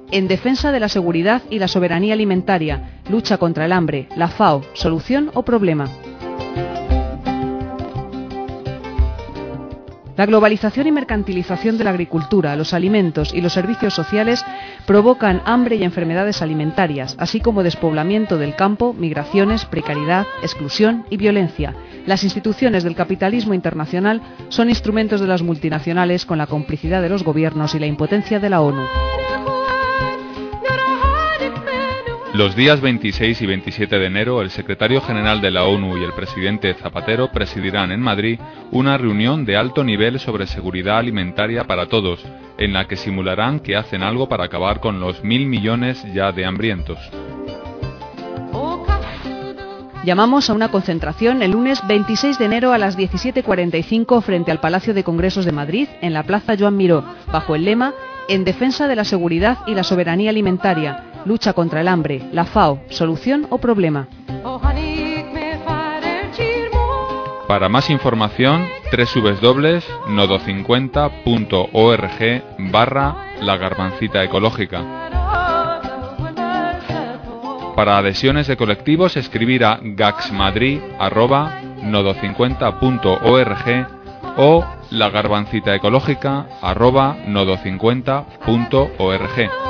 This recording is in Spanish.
en defensa de la seguridad y la soberanía alimentaria, lucha contra el hambre, la FAO, solución o problema. La globalización y mercantilización de la agricultura, los alimentos y los servicios sociales provocan hambre y enfermedades alimentarias, así como despoblamiento del campo, migraciones, precariedad, exclusión y violencia. Las instituciones del capitalismo internacional son instrumentos de las multinacionales con la complicidad de los gobiernos y la impotencia de la ONU. Los días 26 y 27 de enero, el secretario general de la ONU y el presidente Zapatero presidirán en Madrid una reunión de alto nivel sobre seguridad alimentaria para todos, en la que simularán que hacen algo para acabar con los 1.000 millones ya de hambrientos. Llamamos a una concentración el lunes 26 de enero a las 17:45 frente al Palacio de Congresos de Madrid, en la Plaza Joan Miró, bajo el lema «En defensa de la seguridad y la soberanía alimentaria, lucha contra el hambre, la FAO, solución o problema». Para más información, www.nodo50.org/La Garbancita Ecológica. Para adhesiones de colectivos, escribir a gaxmadrid@nodo50.org o lagarbancitaecológica@nodo50.org.